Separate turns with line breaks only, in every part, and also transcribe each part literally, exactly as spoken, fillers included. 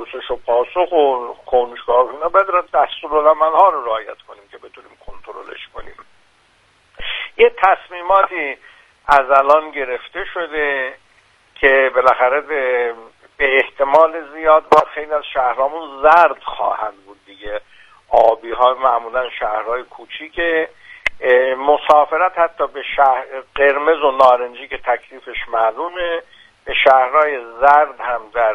پرسش و پاسخ و کنجکاو اینا باید دستورالعمل‌ها رو رعایت کنیم که بتونیم کنترلش کنیم. یه تصمیماتی از الان گرفته شده که بالاخره به, به احتمال زیاد با خیلی از شهرامون زرد خواهند بود دیگه. آبی ها معمولا شهرهای کوچیکه، مسافرت حتی به شهر قرمز و نارنجی که تکلیفش معلومه، به شهرهای زرد هم در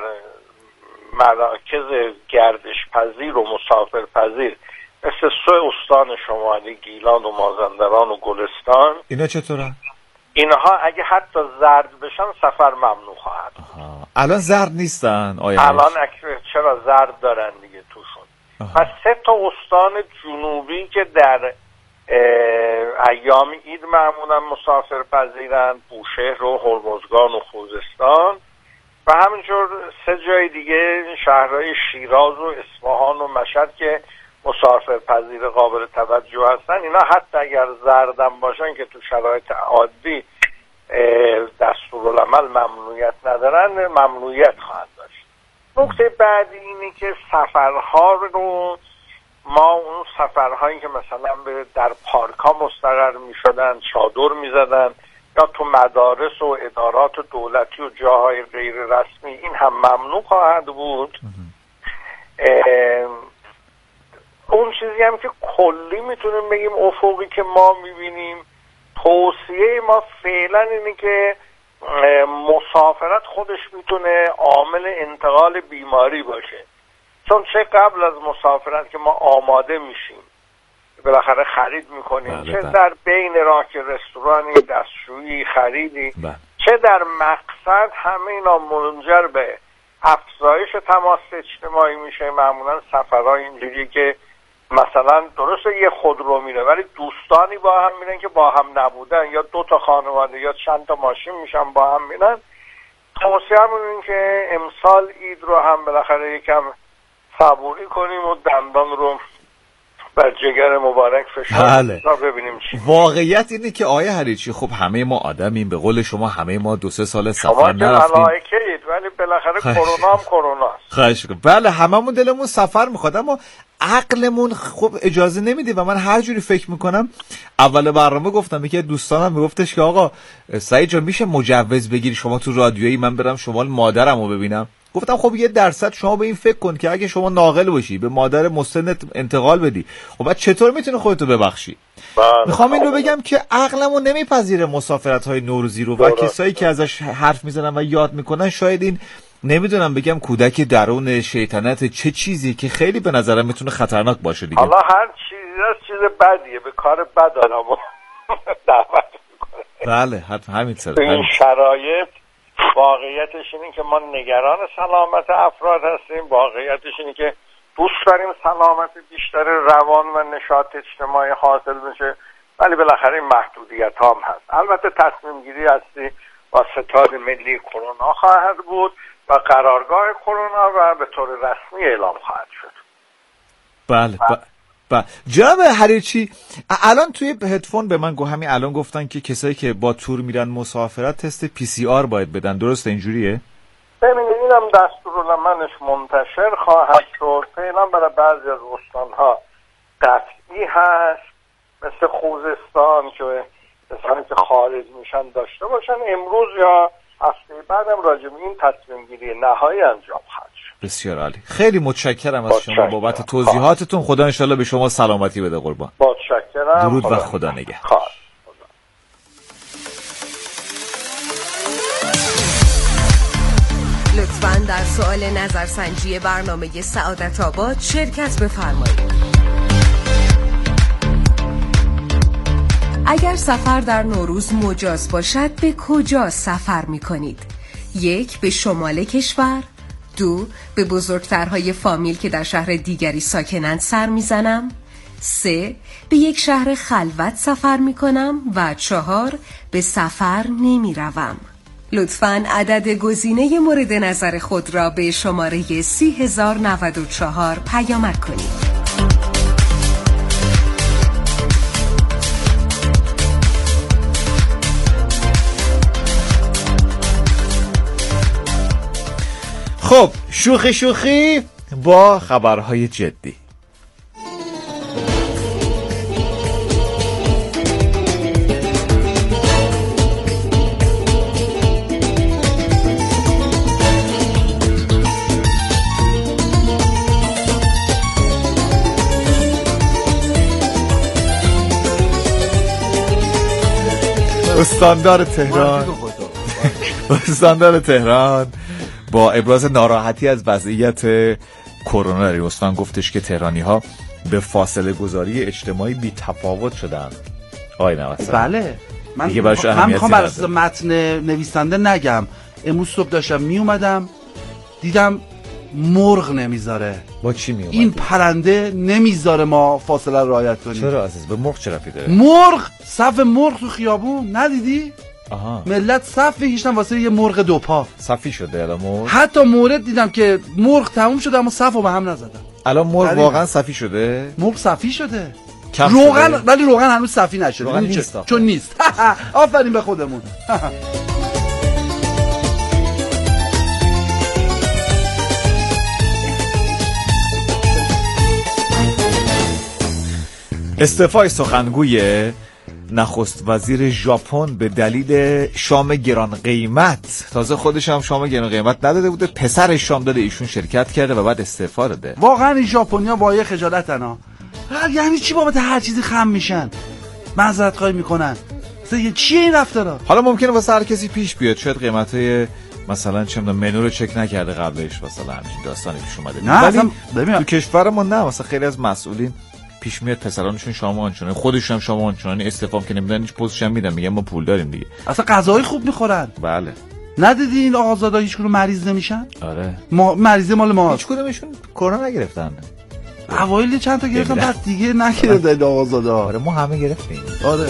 مراکز گردش پذیر و مسافر پذیر مثل سه استان شمالی، گیلان و مازندران و گلستان،
اینا چطوره؟ اینها
اگه حتی زرد بشن سفر ممنوع خواهد.
الان زرد نیستن آیا؟
الان اکثر چرا زرد دارن دیگه توشون. و سه تا استان جنوبی که در ایام عید معمولا مسافر پذیرن، بوشهر و هرمزگان و خوزستان، و همینجور سه جای دیگه شهرهای شیراز و اصفهان و مشهد که مسافر پذیر قابل توجه هستن. اینا حتی اگر زردم باشن که تو شرایط عادی دستورالعمل ممنوعیت ندارن، ممنوعیت خواهد داشت. نکته بعدی اینه که سفرها رو ما اون سفرهایی که مثلا در پارک ها مستقر می شدن، چادر می زدن، یا تو مدارس و ادارات دولتی و جاهای غیر رسمی، این هم ممنوع خواهد بود. اون چیزی هم که کلی میتونیم بگیم افقی که ما میبینیم، توصیه ما فعلا اینه که مسافرت خودش میتونه عامل انتقال بیماری باشه، چون چه قبل از مسافرت که ما آماده میشیم بالاخره خرید میکنیم،
بله
چه
بله.
در بین راه که رستورانی، دستشویی، خریدی، بله. چه در مقصد، همه اینا منجر به افزایش تماس اجتماعی میشه. معمولا سفرهای اینجوری که مثلا درسته یه خودرو میره ولی دوستانی با هم میرن که با هم نبودن، یا دو تا خانواده یا چند تا ماشین میشن با هم میرن. توصیه‌مون اینه که امسال عید رو هم بالاخره یکم صبوری کنیم و دندان رو بر جگر مبارک فشار ببینیم چی.
واقعیت اینه که آیه هریچی، خب همه ما آدمیم، به قول شما همه ما دو سه سال سفر
نرفتیم.
شما
که ولی بالاخره کرونا هم کروناست.
خواهش می‌کنم. بله هممون دلمون سفر میخواد، اما عقلمون خب اجازه نمیده. و من هر جوری فکر میکنم، اول برنامه گفتم یکی دوستانم میگفتش که آقا سعید جان میشه مجوز بگیری شما تو رادیویی من برم شمال مادرمو ببینم؟ گفتم خب یه درصد شما به این فکر کن که اگه شما ناقل باشی به مادر مسنت انتقال بدی، خب بعد چطور میتونی خودتو ببخشی؟ میخوام این رو بگم که عقلمو نمیپذیره مسافرت‌های نوروزی رو، و کسایی که ازش حرف میزنن و یاد میکنن شاید این نمیدونم بگم کودک درون شیطنت چه چیزی که خیلی به نظرم میتونه خطرناک باشه دیگه.
حالا هر چیزی از چیز بدیه، به کار بد آدمو دعوت میکنه.
بله حتما همین سر
این شرایط واقعیتش اینه که ما نگران سلامت افراد هستیم، واقعیتش اینه که دوست داریم سلامت بیشتر روان و نشاط اجتماعی حاصل بشه، ولی بالاخره این محدودیت هم هست. البته تصمیم گیری هستی با ستاد ملی کرونا خواهد بود و قرارگاه کرونا و به طور رسمی اعلام خواهد شد.
بله ب... ب... جناب حریچی، الان توی هدفون به من گو همین الان گفتن که کسایی که با تور میرن مسافرت تست پی سی آر باید بدن، درسته اینجوریه؟
ببینید اینم دستورالعملش منتشر خواهد شد. فعلا برای بعضی از استانها قطعی هست، مثل خوزستان که کسانی که خارج میشن داشته باشن. امروز یا هفته بعدم راجع به این تصمیم گیری نهایی انجام خواهد شد.
بسیار عالی، خیلی متشکرم از شما بابت توضیحاتتون. خدا انشالله به شما سلامتی بده قربان.
متشکرم.
درود و خدا نگهدار.
لطفاً در سوال نظرسنجی برنامه سعادت آباد شرکت بفرمایید. اگر سفر در نوروز مجاز باشد به کجا سفر می کنید؟ یک، به شمال کشور. دو، به بزرگترهای فامیل که در شهر دیگری ساکنند سر می زنم. سه، به یک شهر خلوت سفر می کنم. و چهار، به سفر نمی روم. لطفاً عدد گزینه مورد نظر خود را به شماره سی هزار و نود و چهار پیامک کنید.
خب شوخی شوخی با خبرهای جدی. استاندار تهران استاندار تهران با ابراز ناراحتی از وضعیت کرونا در استان گفتش که تهرانی ها به فاصله گذاری اجتماعی بی تفاوت شدن. آقای نوسان
بله من
من
میخوام برای متن نویسنده نگم. امروز صبح داشتم می اومدم دیدم مرغ نمیذاره.
با چی می اومدی؟
این پرنده نمیذاره ما فاصله رو رعایت کنیم.
چرا عزیز؟ به مرغ چه ربطی داره؟
مرغ صف مرغ تو خیابون ندیدی؟
آها.
ملت صف کشیدن واسه یه مرغ دو پا.
صفی شده الان مرغ.
حتی مورد دیدم که مرغ تموم شده اما صفو به هم نزدن.
الان مرغ واقعا صفی شده؟
مرغ صفی شده. روغن ولی روغن هنوز صفی نشده.
روغن نیست
چون نیست. آفرین به خودمون.
استعفای سخنگوی نخست وزیر ژاپن به دلیل شام گران قیمت. تازه خودش هم شام گران قیمت نداده بوده، پسرش شام داده، ایشون شرکت کرده و بعد استعفا داده.
واقعا این ژاپنیا وایه خجالتن ها. یعنی چی بابت هر چیزی خم میشن، معذرت خواهی میکنن؟ چیه این رفتارا؟
حالا ممکنه واسه هر کسی پیش بیاد، شاید قیمتای مثلا چه میدونم منو رو چک نکرده قبلش، مثلا همین داستانی پیش اومده.
نه اصلا ببین
تو کشورمون نه، مثلا خیلی از مسئولین پیش میاد پسرانشون شام آنچنانی، خودشون هم شام آنچنانی استفام که نمیدن، هیچ پستش هم میدن، میگن ما پول داریم دیگه.
اصلا غذای خوب میخورن.
بله.
ندیدی این آقازادا هیچ کدوم مریض نمیشن؟
آره.
ما مریضی مال ما.
هیچ کدومشون کرونا نگرفتن.
اوایل چند تا گرفتن بعد دیگه نگرفتن آقازادا.
آره ما همه گرفتیم.
آره.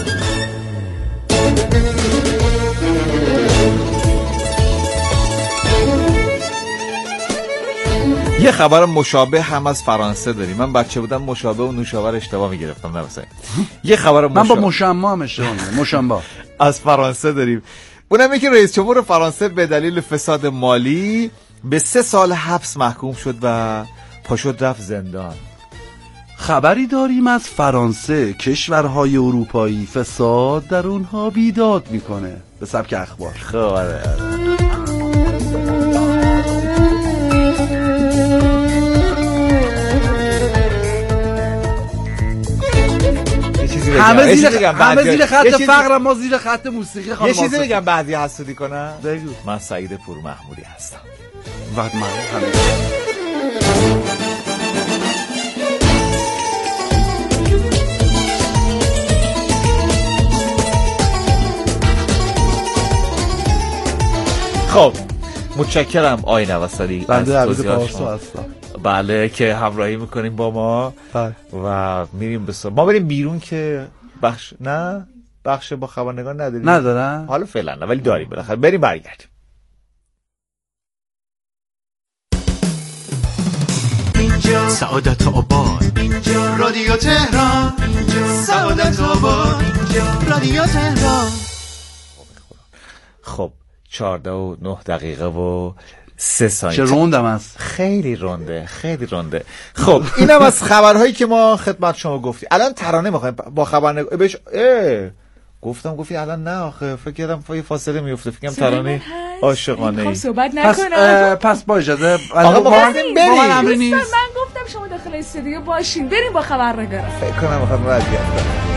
یه خبر مشابه هم از فرانسه داریم. من بچه بودم مشابه و نوشابه اشتباه میگرفتم. نمیشه. یه خبر مشابه.
من با مشما هم اشتباه میگم. مشما.
از فرانسه داریم. اونم اینه که رئیس جمهور فرانسه به دلیل فساد مالی به سه سال حبس محکوم شد و پاشد رفت زندان.
خبری داریم از فرانسه، کشورهای اروپایی فساد در اونها بیداد میکنه به سبک اخبار.
خبره.
همه زیر همه زیر خط فقر، ما زیر خط موسیقی.
یه چیزی بگم بعدی حسودی کنم.
بگو.
من سعید پور محمودی هستم.
وقت من همه
خب متشکرم آقای نوسانی.
بنده عبد پارسا هستم.
بله که همراهی میکنیم با ما.
بله.
و میریم به ما بریم بیرون که بخش نه بخش با خبرنگار نداریم.
ندارن
حالا فعلا نه ولی داریم بالاخره. بریم برگردیم.
اینجا سعادت آباد، اینجا رادیو تهران، اینجا سعادت آباد، اینجا رادیو تهران.
خب چهارده و نه دقیقه و سه ثانیه.
چه روندم است.
خیلی رونده خیلی رونده. خب اینم از خبرهایی که ما خدمت شما گفتیم. الان ترانه میخوایم با خبرنگار بهش اه گفتم گفتی الان نه آخه فکر کردم فای فاصله میفته، فکرم ترانه عاشقانه ای.
صحبت
پس
نکنم.
پس با اجازه
آقا با من
بریم. امری نیست.
من گفتم شما داخل استودیو باشین، بریم با خبرنگار.
فکر کنم میخوام وضعیت کنم.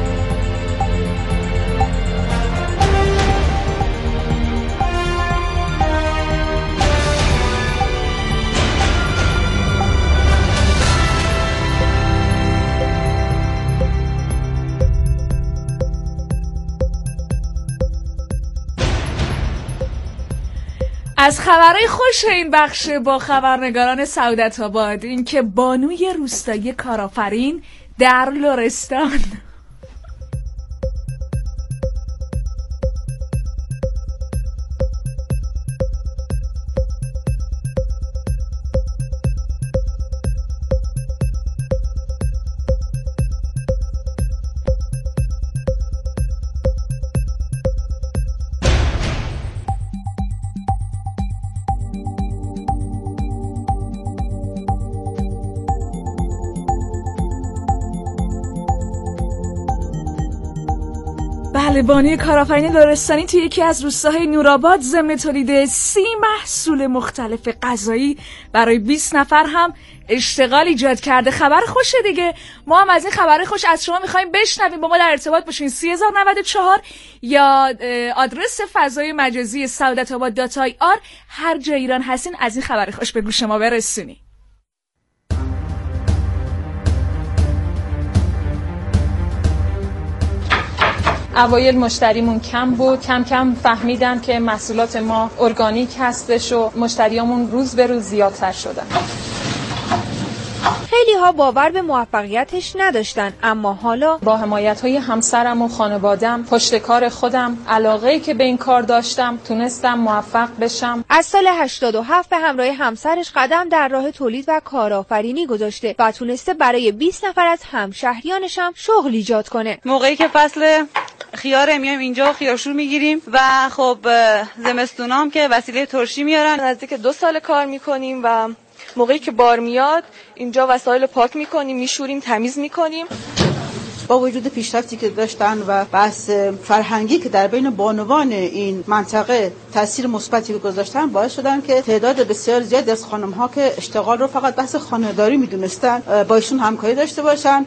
از خبرهای خوش این بخش با خبرنگاران سعادت آباد، این که بانوی روستایی کارآفرین در لرستان
بله، بانی کارآفرینی لرستانی توی یکی از روستاهای نورآباد ضمن تولید سی محصول مختلف غذایی برای بیست نفر هم اشتغال ایجاد کرده. خبر خوشه دیگه. ما هم از این خبر خوش از شما میخوایم بشنویم. با ما در ارتباط باشین. سی هزار و نود و چهار یا آدرس فضای مجازی سعادت آباد دات آی آر. هر جای ایران هستین از این خبر خوش به گوش ما برسونی.
اوایل مشتریمون کم بود، کم کم فهمیدن که محصولات ما ارگانیک هستش و مشتریامون روز به روز زیادتر شدن.
خیلی ها باور به موفقیتش نداشتن، اما حالا
با حمایت‌های همسرم و خانواده‌ام، پشت کار خودم، علاقه‌ای که به این کار داشتم، تونستم موفق بشم.
از سال هشتاد و هفت به همراه همسرش قدم در راه تولید و کارآفرینی گذاشته و تونسته برای بیست نفر از همشهریانش هم شغل ایجاد کنه.
موقعی که فصل خیاره میایم اینجا خیارشور میگیریم و خب زمستونام که وسیله ترشی میارن.
نزدیک دو سال کار میکنیم و موقعی که بار میاد اینجا وسایل پاک میکنیم، میشوریم، تمیز میکنیم.
با وجود پیشرفتی که داشتن و بحث فرهنگی که در بین بانوان این منطقه تاثیر مثبتی گذاشتن، باعث شدن که تعداد بسیار زیادی از خانم‌ها که اشتغال رو فقط بحث خانه‌داری میدونستن با ایشون همکاری داشته باشن.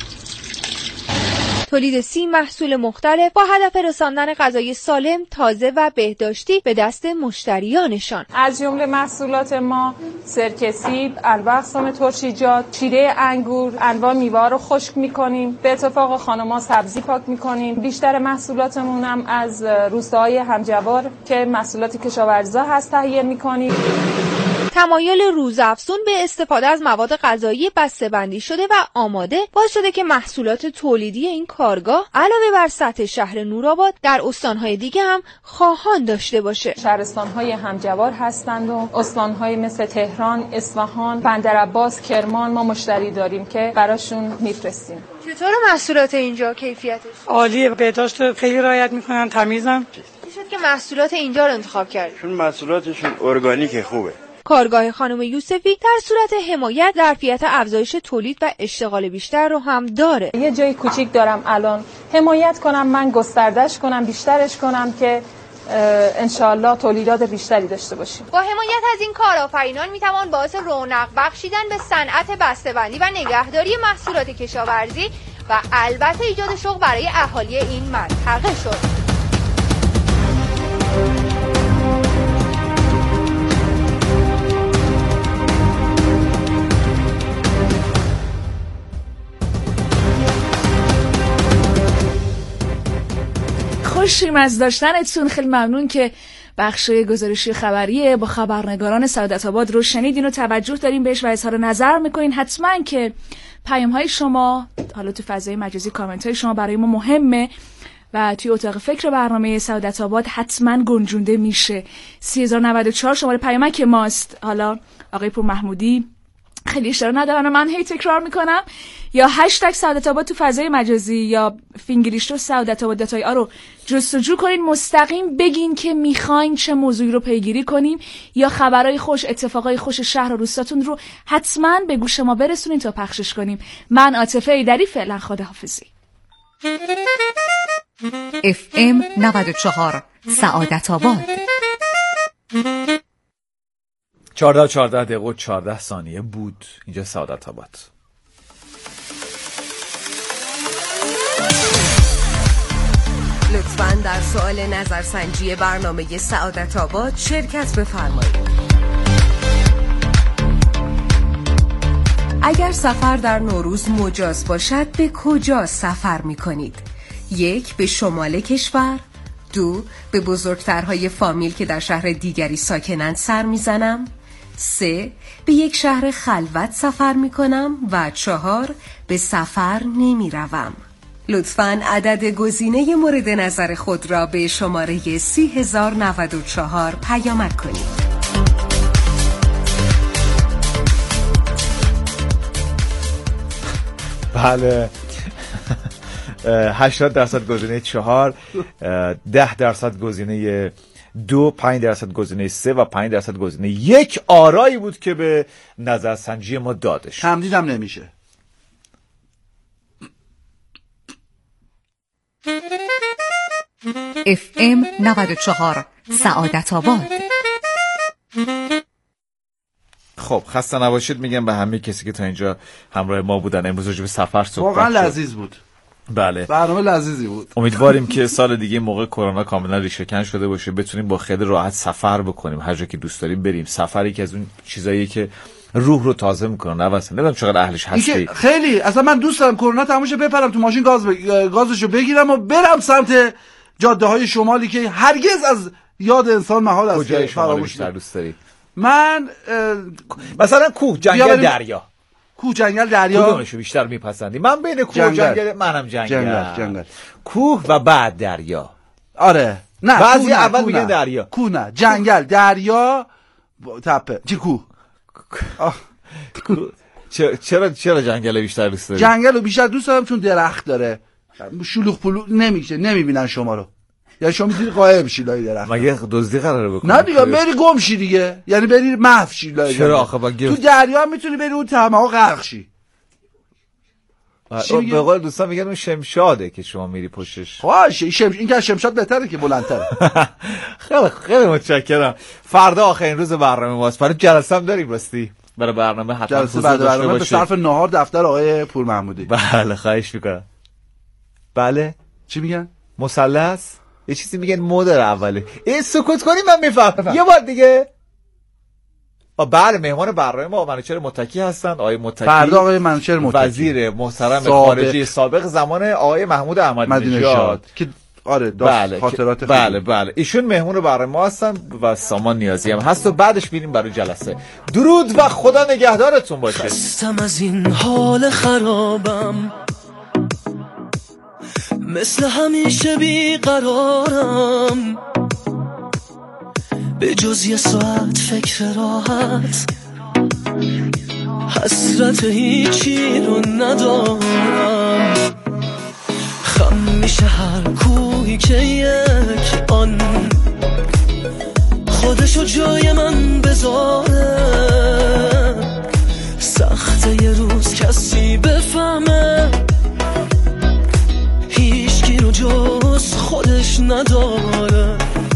تولید سی محصول مختلف با هدف رساندن غذای سالم، تازه و بهداشتی به دست مشتریانشان.
از جمله محصولات ما سرکه سیب، انواع اقسام ترشیجات، شیره انگور، انواع میوه‌ها رو خشک می‌کنیم. به اتفاق خانم‌ها سبزی پاک می‌کنیم. بیشتر محصولاتمون هم از روستاهای همجوار که محصولات کشاورزا هست تهیه می‌کنیم.
تمایل روزافزون به استفاده از مواد غذایی بسته‌بندی شده و آماده باعث شده که محصولات تولیدی این کارگاه علاوه بر سطح شهر نورآباد در استان‌های دیگه هم خواهان داشته باشه.
شهرستان‌های همجوار هستند و استان‌های مثل تهران، اصفهان، بندرعباس، کرمان ما مشتری داریم که براشون میفرستیم.
چطور محصولات اینجا کیفیتش؟
عالیه، بهداشت خیلی رعایت میکنن، تمیزن.
چی شد که محصولات اینجا رو انتخاب کردید؟
چون محصولاتشون ارگانیک خوبه.
کارگاه خانم یوسفی در صورت حمایت ظرفیت افزایش تولید و اشتغال بیشتر رو هم داره.
یه جای کوچیک دارم الان، حمایت کنم، من گستردش کنم، بیشترش کنم که انشالله تولیدات بیشتری داشته باشیم.
با حمایت از این کارآفرینان میتوان باعث رونق بخشیدن به صنعت بسته‌بندی و نگهداری محصولات کشاورزی و البته ایجاد شغل برای اهالی این منطقه شد.
خوشیم از داشتنتون. خیلی ممنون که بخش گزارشی خبریه با خبرنگاران سعادت آباد رو شنیدین و توجه دارین بهش و اظهار نظر میکنین. حتما که پیام های شما حالا تو فضای مجازی کامنت های شما برای ما مهمه و توی اتاق فکر برنامه سعادت آباد حتما گنجونده میشه. سی هزار و نود و چهار شماره پیامک ماست. حالا آقای پور محمودی خیلی اشتباه ندارن، من هی تکرار میکنم، یا هشتگ سعادت آباد تو فضای مجازی یا فینگلیش رو سعادت آباد دات آی آر رو جستجو کنین، مستقیم بگین که میخواین چه موضوعی رو پیگیری کنیم یا خبرهای خوش، اتفاقای خوش شهر و روستاتون رو حتما به گوش ما برسونین تا پخشش کنیم. من عاطفه ایدری، فعلا خداحافظی.
اف ام نود و چهار سعادت آباد.
چهارده و چهارده دقیقه و چهارده ثانیه بود اینجا سعادت آباد.
لطفاً در سوال نظرسنجی برنامه سعادت آباد شرکت بفرمایید. اگر سفر در نوروز مجاز باشد به کجا سفر می کنید؟ یک، به شمال کشور. دو، به بزرگترهای فامیل که در شهر دیگری ساکنند سر می زنم. سه، به یک شهر خلوت سفر می کنم. و چهار، به سفر نمی روم. لطفاً عدد گزینه مورد نظر خود را به شماره سی هزار و نود و چهار پیامک کنید.
بله، هشتاد درصد گزینه چهار، ده درصد گزینه دو، پنج درصد گزینه سه و پنج درصد گزینه یک آرایی بود که به نظرسنجی ما داده شد.
تمدیدم نمیشه.
اف ام نود و چهار سعادت آباد.
خب خسته نباشید میگم به همه کسی که تا اینجا همراه ما بودن. امروز راجع به سفر صحبت
واقعا لذیذ بود.
بله
برنامه لذیذی بود.
امیدواریم که سال دیگه موقع کرونا کاملا ریشه‌کن شده باشه، بتونیم با خیلی راحت سفر بکنیم، هر جا که دوست داریم بریم. سفری که از اون چیزاییه که روح رو تازه میکنه. نه واسه نمیدونم چقدر اهلش هستی.
خیلی اصلا من دوست دارم کرونا تموم شه بپرم تو ماشین گاز ب... گازشو بگیرم و برم سمت جاده های شمالی که هرگز از یاد انسان محال است.
کجای شمال بیشتر دوست داری؟
من
مثلا کوه، جنگل، دریا.
کوه، جنگل، دریا
کدومشو بیشتر میپسندی؟ من بین کوه و جنگل. منم جنگل.
جنگل جنگل
کوه و بعد دریا.
آره نه
بعضی اول میگن دریا.
کوه نه، جنگل، دریا، تپه. چی کوه؟
چرا چرا جنگل بیشتر دوست داری؟
جنگل رو بیشتر دوست دارم چون درخت داره، شلوغ پلوغ نمیشه، نمیبینن شما رو. یعنی شما میتونی قایم شی لای درخت.
مگه دزدی قراره بکنی؟
نه دیگه بری گم شی دیگه، یعنی بری محو شی لای درخت.
چرا آخه با گفت
تو دریا هم میتونی بری اون تمام غرق شی.
به قول دوستان میگن اون شمشاده که شما میری پشتش.
خواهش شمش... این که شمشاد بهتره که بلندتره.
خیلی خیلی متشکرم. فردا آخرین روز برنامه ماست. برای جلسه هم داریم راستی. برای برنامه حتما
جلسه بعد برنامه به صرف نهار دفتر آقای پور محمودی.
بله خواهش میکنم. بله
چی میگن؟
مثلث یه چیزی میگن مدر اوله. این سکوت کنی من میفهمم. یه بار دیگه. بله مهمان برنامه ما منوچهر متکی هستن. آقای متکی
فردا آقای منوچهر متکی
وزیر محترم خارجه سابق زمان آقای محمود احمدی نژاد
که آره داشت
بله
خاطرات
بله بله, بله. ایشون مهمون برنامه ما هستن و سامان نیازی هم هست و بعدش میریم برای جلسه. درود و خدا نگهدارتون باشه.
خستم از این حال خرابم، مثل همیشه بیقرارم، به جز یه ساعت فکر راحت، حسرت هیچی رو ندارم. خم میشه هر کوهی که یک آن خودشو جای من بذاره. سخته یه روز کسی بفهمه هیچکی رو جز خودش نداره،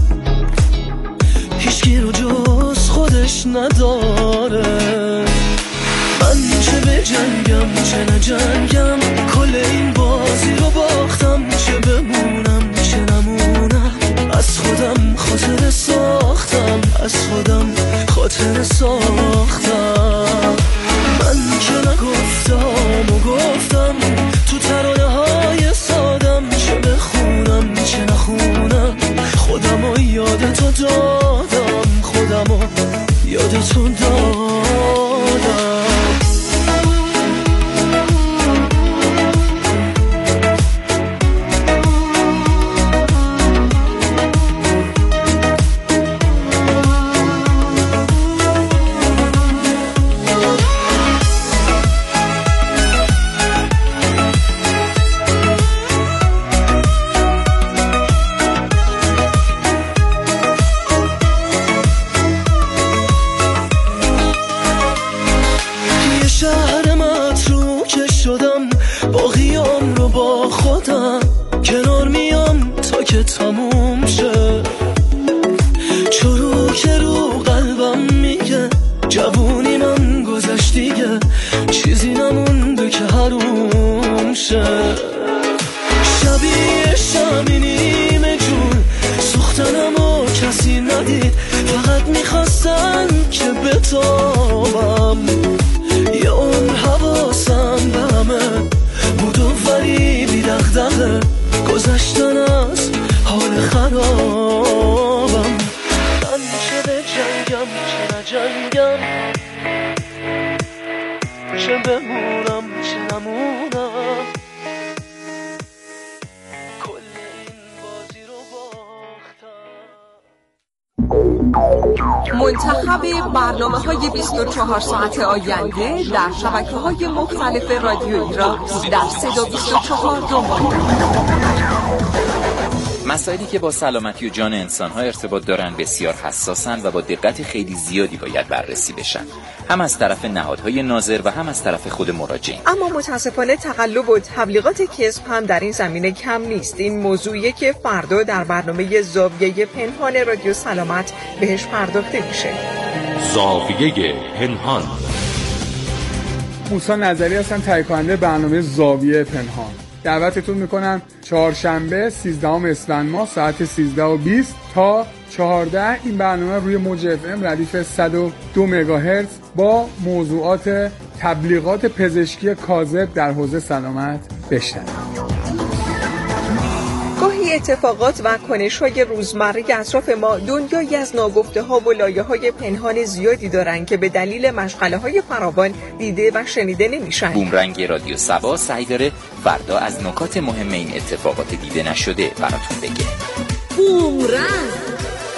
هیچکی رو جز خودش نداره. من چه به جنگم چه نجنگم، کل این بازی رو باختم، چه بمونم چه نمونم، از خودم خاطر ساختم، از خودم خاطر ساختم. من که نگفتم و گفتم تو ترانه های سادم، چه بخونم چه نخونم، خودم و یاد تو دادم، خودم و یاد تو دادم. تموم شه چرو که رو قلبم میگه جوونی من گذشت دیگه، چیزی نمونده که حروم شه. شبیه شمی نیمه جون سوختنم و کسی ندید، فقط میخواستن که بتابم. یه اون حواسم به همه بود و ولی بی دغدغه، گذشتن از حال خرابم. من چه به جنگم چه نجنگم، چه بمونم چه نمونم، کل این بازی رو باختم.
منتخب برنامه های بیست و چهار ساعت آینده در شبکه های مختلف رادیویی را در صدا بیست و چهار دنبال
مسائلی که با سلامتی و جان انسان‌ها ارتباط دارن بسیار حساسن و با دقت خیلی زیادی باید بررسی بشن، هم از طرف نهادهای ناظر و هم از طرف خود مراجعین.
اما متاسفانه تقلب و تبلیغات کذب هم در این زمینه کم نیست. این موضوعی که فردا در برنامه زاویه پنهان رادیو سلامت بهش پرداخته میشه.
زاویه پنهان.
موسی نظری هستم، تهیه کننده برنامه زاویه پنهان. دعوتتون میکنم چهارشنبه سیزدهم اسفند ماه ساعت سیزده و بیست تا چهارده این برنامه روی موج اف ام ردیف صد و دو مگاهرتز با موضوعات تبلیغات پزشکی کاذب در حوزه سلامت بشنوید.
گاهی اتفاقات و کنش‌های روزمره اطراف ما دنیایی از ناگفته‌ها و لایه‌های پنهان زیادی دارند که به دلیل مشغله‌های فراوان دیده و شنیده نمی‌شن.
بومرنگ رادیو سبا سعی داره فردا از نکات مهم این اتفاقات دیده نشده براتون بگه.
بومرنگ.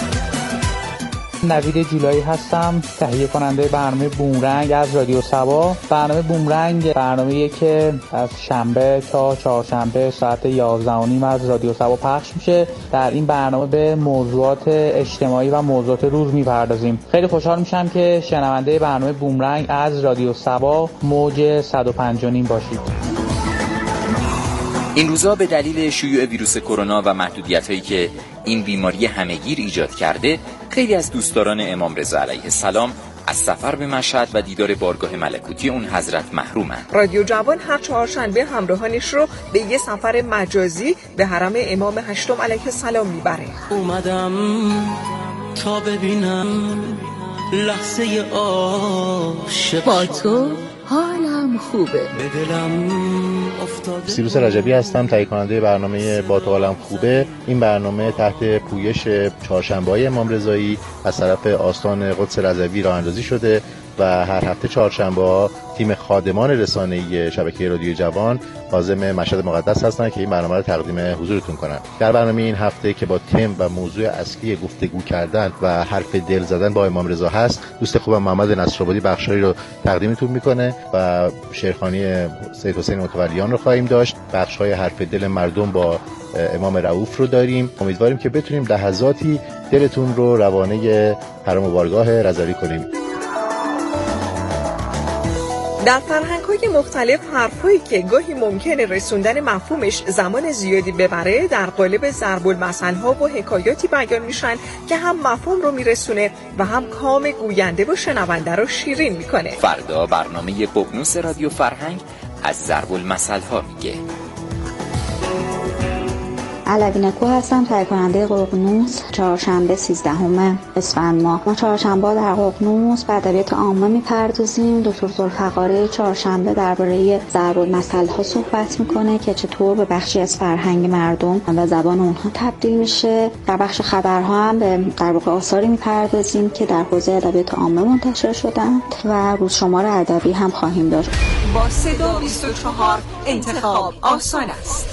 نوید جولایی هستم، تهیه کننده برنامه بومرنگ از رادیو سبا. برنامه بومرنگ برنامه‌ایه که از شنبه تا چهارشنبه ساعت یازده و نیم از رادیو سبا پخش میشه. در این برنامه به موضوعات اجتماعی و موضوعات روز میپردازیم. خیلی خوشحال میشم که شنونده برنامه بومرنگ از رادیو سبا موج صد و پنج و نیم باشید.
این روزا به دلیل شیوع ویروس کرونا و محدودیت‌هایی که این بیماری همه‌گیر ایجاد کرده، خیلی از دوستداران امام رضا علیه السلام از سفر به مشهد و دیدار بارگاه ملکوتی اون حضرت محرومن.
رادیو جوان هر چهارشنبه همراهانش رو به یه سفر مجازی به حرم امام هشتم علیه السلام میبره.
اومدم تا ببینم لحظه عاشق
با تو حالم خوبه.
به دلم افتاده.
سیروس رجبی هستم، تهیه کننده برنامه با تو حالم خوبه. این برنامه تحت پویش چهارشنبه‌های امام رضایی از طرف آستان قدس رضوی راه اندازی شده و هر هفته چهارشنبه‌ها تیم خادمان رسانه‌ای شبکه رادیو جوان عازم مشهد مقدس هستند که این برنامه رو تقدیم حضورتون کنن. در برنامه این هفته که با تم و موضوع اصلی گفتگو کردن و حرف دل زدن با امام رضا هست، دوست خوبم محمد نصرآبادی بخشایی رو تقدیمتون میکنه و شعرخوانی سید حسین متولیان رو خواهیم داشت. بخش‌های حرف دل مردم با امام رؤوف رو داریم. امیدواریم که بتونیم لحظاتی دلتون رو روانه حرم و بارگاه رضوی کنیم.
در فرهنگ‌های مختلف حرفایی که گاهی ممکنه رسوندن مفهومش زمان زیادی ببره در قالب ضرب المثل‌ها و حکایاتی بیان میشن که هم مفهوم رو میرسونه و هم کام گوینده و شنونده رو شیرین میکنه.
فردا برنامه ققنوس رادیو فرهنگ از ضرب المثل‌ها میگه.
علوی نکو هستم، تهیه کننده ققنوس. چهارشنبه سیزدهم اسفند ماه ما چهارشنبه در ققنوس به ادبیات عامه میپردازیم. دکتر ذوالفقاری چهارشنبه درباره ضرب المثل‌ها صحبت میکنه که چطور به بخشی از فرهنگ مردم و زبان اونها تبدیل میشه. در بخش خبرها هم به در واقع آثاری میپردازیم که در حوزه ادبیات عامه منتشر شدند و روزشمار ادبی هم خواهیم داشت.
با صدا بیست و چهار انتخاب آسان است.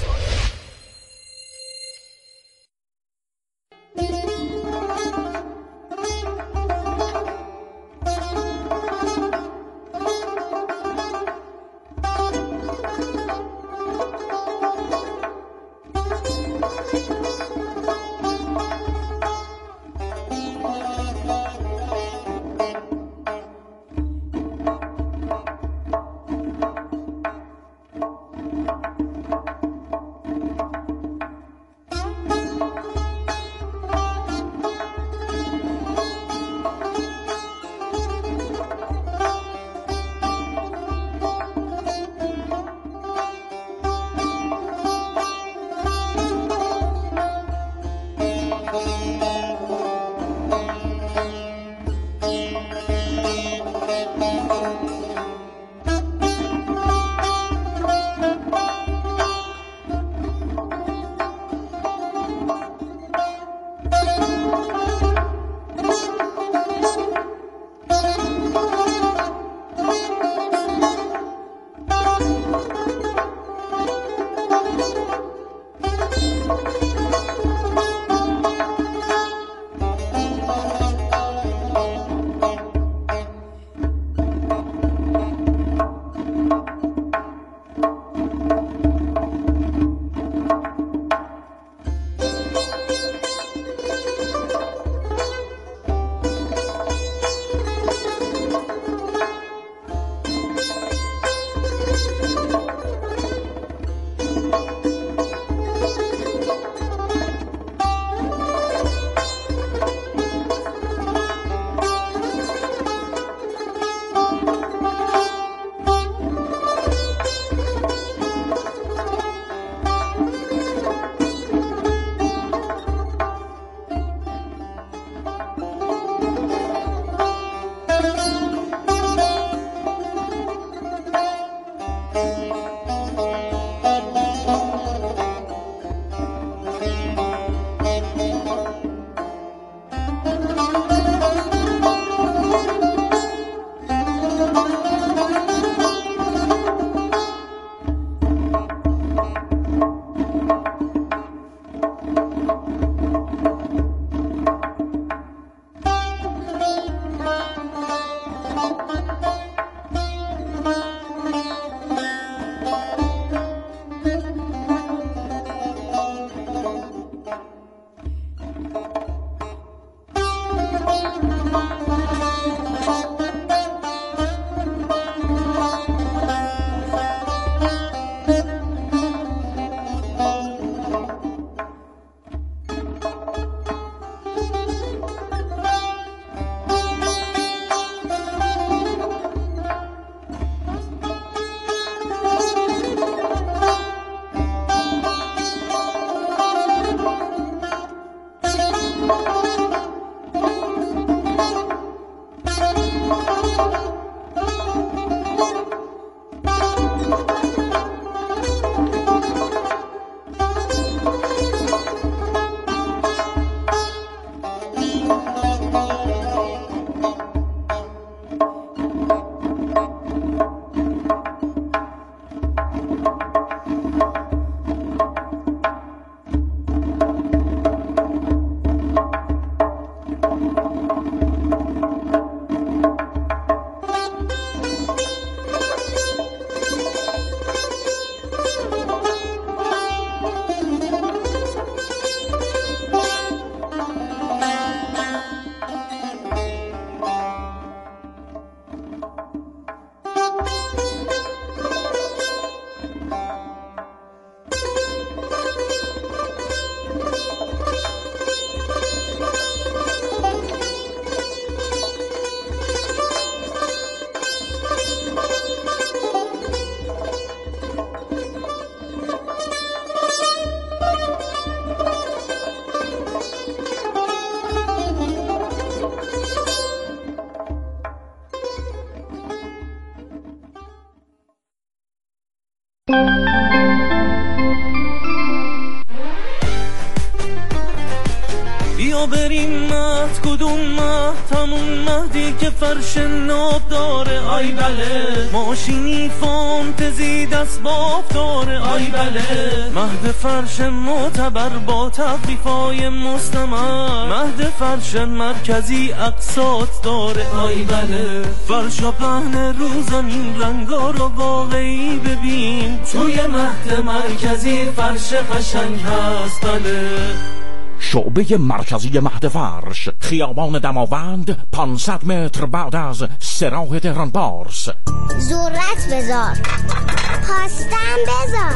بیا بریم مهد کدوم مهد همون مهدی که فرش ناب داره آی بله ماشینی فانتزی دست باب داره آی بله مهد فرش معتبر با تخفیفای مستمر مهد فرش مرکزی اقساط داره آی بله فرش و پهن رو زمین رنگا رو واقعی ببین توی مهد مرکزی فرش قشنگ هست بله
شعبه مرکزی مهد فرش خیابان دماوند پانصد متر بعد از سراح تهران پارس
ذرت بذار خواستم بذار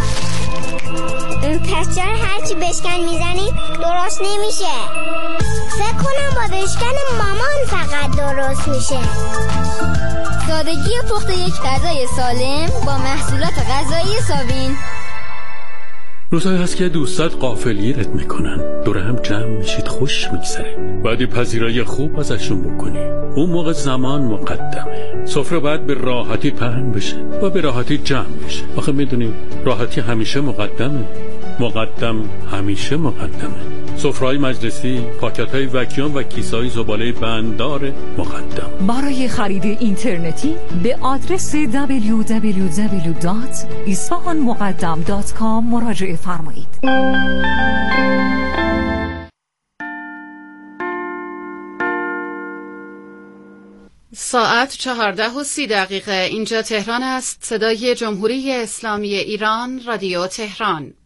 پس چرا هرچی بشکن میزنی درست نمیشه فکر کنم با بشکن مامان فقط درست میشه
سادگی پخت یک غذای سالم با محصولات غذایی ساوین
روزایی هست که دوستات غافلگیرت میکنن دور هم جمع میشید خوش میگذره بعدی پذیرای خوب ازشون بکنی اون موقع زمان مقدمه سفره باید به راحتی پهن بشه و به راحتی جمع بشه آخه میدونیم راحتی همیشه مقدمه مقدم همیشه مقدمه سفره‌های مجلسی پاکت‌های وکیوم و کیسه‌های زباله بنددار مقدم
برای خرید اینترنتی به آدرس دبلیو دبلیو دبلیو دات اصفهان مقدم دات کام مراجعه فرمایید.
ساعت چهارده و سی دقیقه اینجا تهران است. صدای جمهوری اسلامی ایران، رادیو تهران.